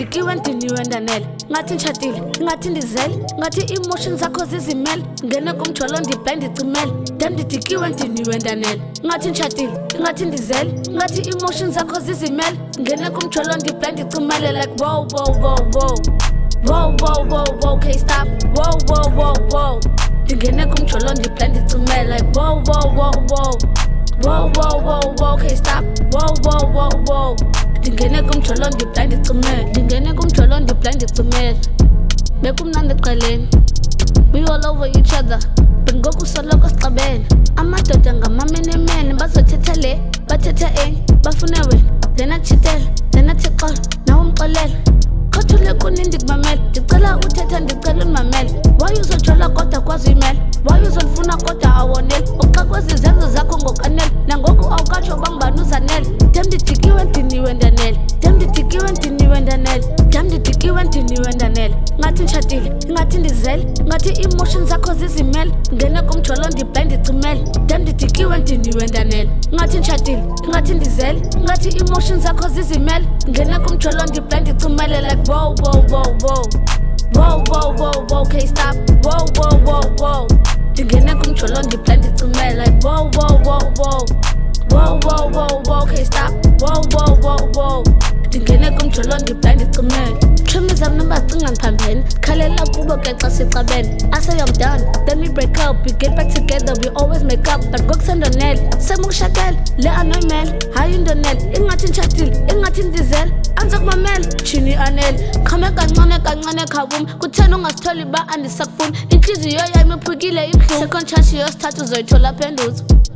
ndidikiwe ndiniwe ndanele ngathi nditshadile ngathi ndizele ngathi emotions zakho zizimele ngene kumjolo ndiblind ndicimele dem ndidikiwe ndiniwe ndanele ngathi nditshadile ngathi ndizele ngathi emotions zakho zizimele ngene kumjolo ndiblind ndicimele like wow wow wow wow wow wow wow wow okay stop wow wow wow wow ndingene kumjolo ndiblind ndicimele like wow wow wow wow wow wow wow wow okay stop wow wow wow wow ndingene kumjolo ndiblind ndicimele ndingene kumjolo ndiblind ndicimele bekumnandi eqaleni we all over each other bengoku soloko sixabene amadoda ngamamenemene bazothetha le bathetha enye bafune wena then atshitele then athi xolo nawe umxolele khothule kunindi kumamele ndicela uthetha ndicela undimamele waye uzojola kodwa kwazi uyimele waye uzondifuna kodwa awonele uxa kwezi zenzo zakho ngokanele nangoku awukatsho bangubani uzanele dem ndidikiwe ndiniwe ndanele dem ndidikiwe ndiniwe ndanele dem ndidikiwe ndiniwe ndanele ngathi nditshadile ngathi ndizele ngathi emotions zakho zizimele ngene kumjolo ndiblind ndicimele dem ndidikiwe ndiniwe ndanele ngathi nditshadile ngathi ndizele ngathi emotions zakho zizimele ngene kumjolo ndiblind ndicimele like wow wow wow wow wow wow wow wow okay stop wow wow wow wow ndingene kumjolo ndiblind ndicimele like wow wow wow wow wow wow wow wow okay stop wow wow wow wow ndingene kumjolo ndiblind ndicimele Trimi zam nombacinga ndiphambene khalela kubo ke xa sixabene I say I'm done then we break up we get back together we always make up but ngokusendonele semukushakele le anoyimele hayi indonele ingathi nditshadile ingathi ndizele andizokumamela tshini anele qhame kancane kancane khabum kutheni ungasitholi ba andisakufuni intliziyo yami iphukile ibuhlungu second chance yosithathu uzoyithola phenduzo